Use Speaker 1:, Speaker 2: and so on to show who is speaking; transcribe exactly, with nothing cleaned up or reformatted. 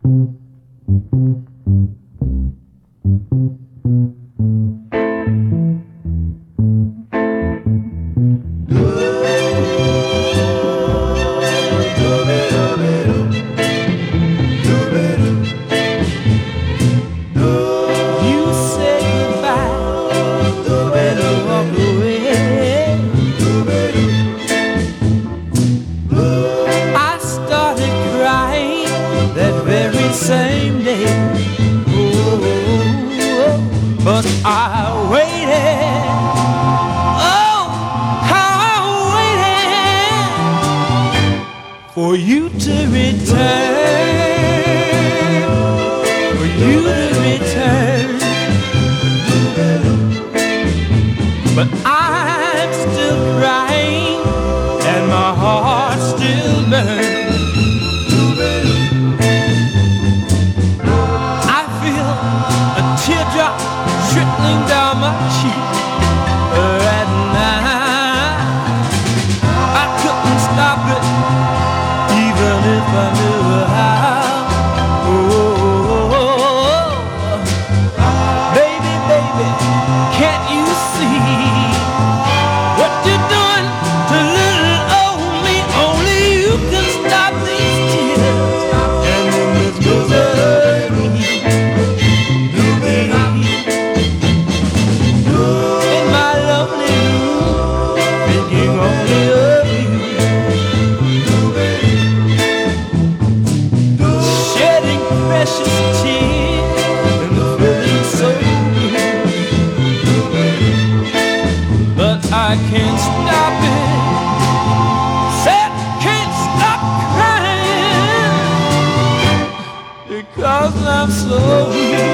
Speaker 1: Same day, oh, but I waited. Oh, how I waited for you to return, for you to return. But I'm still crying, and my heart still burns. Teardrop trickling down my cheek at night. I couldn't stop it, even if I knew how. Oh, baby, baby, can't you see what you're doing to little old me? Only you can stop these tears and then this misery. I can't stop it, said can't stop crying, because I'm so weak.